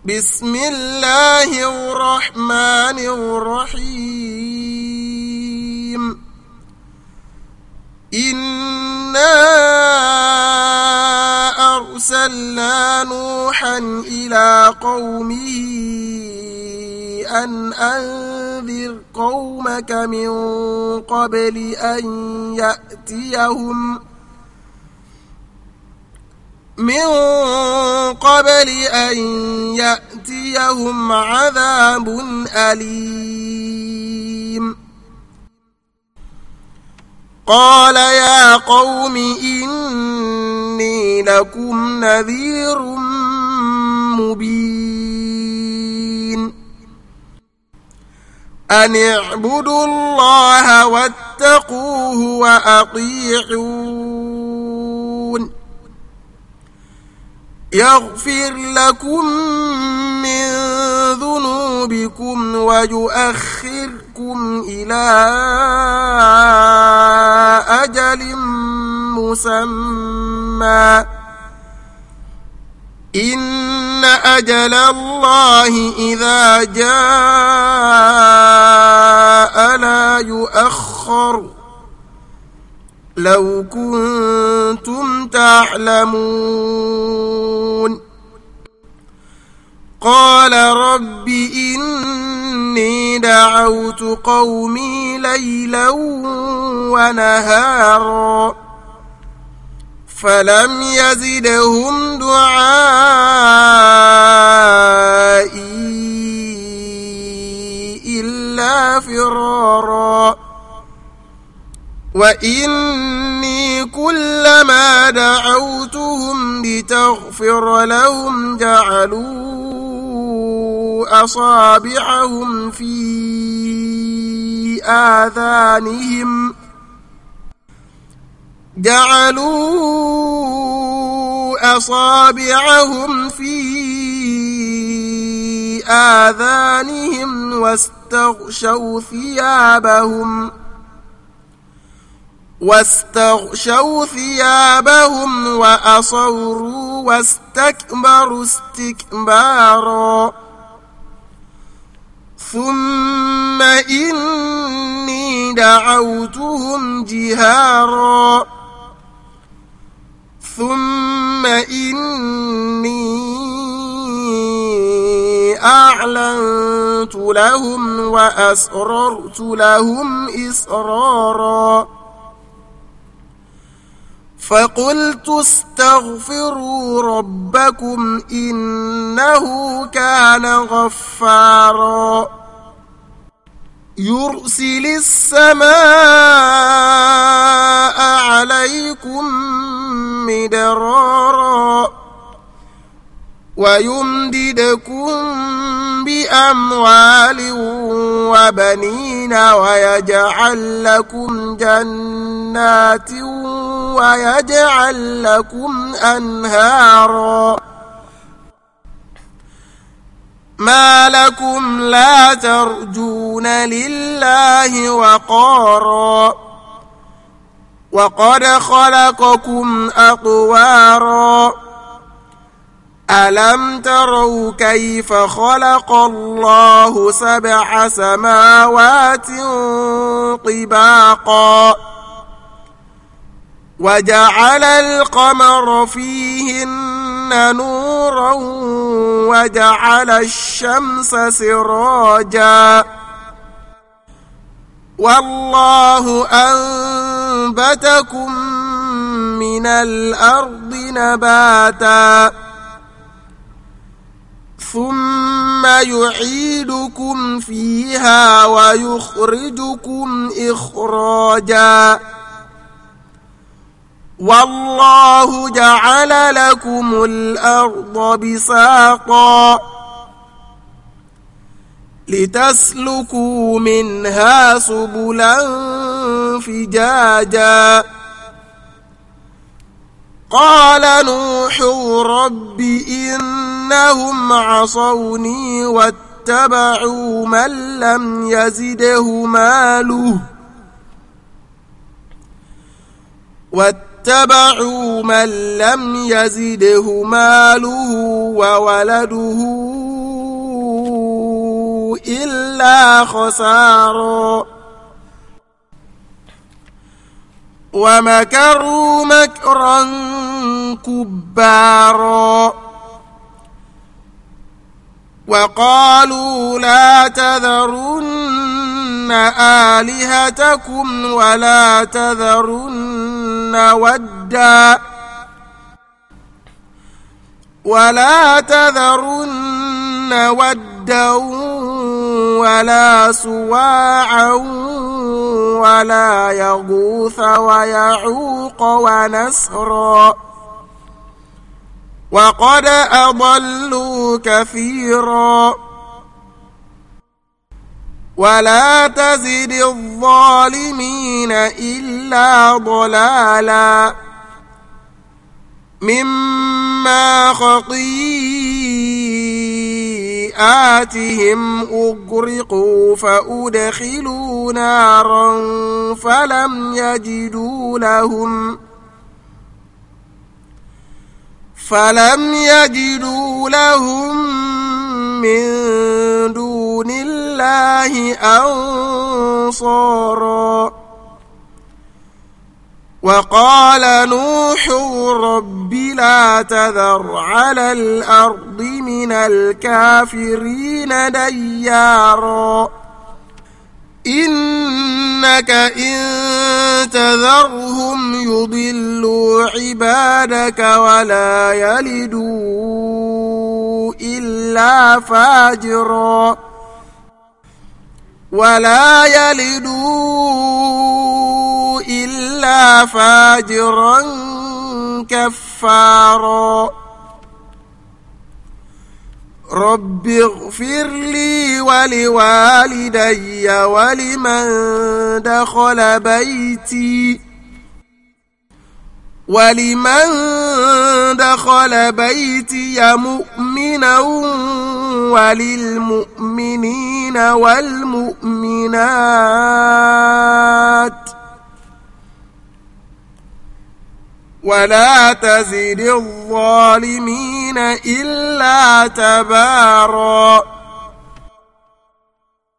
بسم الله الرحمن الرحيم إنا أرسلنا نوحا إلى قومه أن أنذر قومك من قبل أن يأتيهم عذاب أليم. قال يا قوم إني لكم نذير مبين أن اعبدوا الله واتقوه وأطيعون يغفر لكم من ذنوبكم ويؤخركم إلى أجل مسمى إن أجل الله إذا جاء لا يؤخر لو كنتم تعلمون. قال رب إني دعوت قومي ليلا ونهارا فلم يزدهم دعائي إلا فرارا وإني كلما دعوتهم لتغفر لهم جعلوا أصابعهم في آذانهم واستغشوا ثيابهم وأصروا واستكبروا استكبارا ثم إني دعوتهم جهارا ثم إني أعلنت لهم وأسررت لهم إسرارا فقلت استغفروا ربكم إنه كان غفارا يرسل السماء عليكم مدرارا ويمددكم بأموال وبنين ويجعل لكم جنات ويجعل لكم أنهارا ما لكم لا ترجون لله وقارا وقد خلقكم أطوارا ألم تروا كيف خلق الله 7 سماوات طباقا وجعل القمر فيهن نورا وجعل الشمس سراجا والله أنبتكم من الأرض نباتا ثم يعيدكم فيها ويخرجكم إخراجا والله جعل لكم الأرض بساطا لتسلكوا منها سبلا فجاجا قال نوح رب إنهم عصوني واتبعوا من لم يزده ماله واتبعوا من لم يزده ماله وولده إلا خسارا ومكروا مكرا كبارا وقالوا لا تذرن آلهتكم ولا تذرن ودا ولا سواعا ولا يغوث ويعوق ونسرا وقد أضلوا كثيرا ولا تزد الظالمين إلا ضلالا مما خطيئاتهم أغرقوا فأدخلوا نارا فلم يجدوا لهم من دون الله أنصارا وقال نوح رب لا تذر على الأرض من الكافرين ديارا إنك إن تذرهم يضلوا عبادك ولا يلدوا إلا فاجرا كفارا رب اغفر لي ولوالدي ولمن دخل بيتي مؤمنا وللمؤمنين والمؤمنات ولا تزد الظالمين إلا تبارا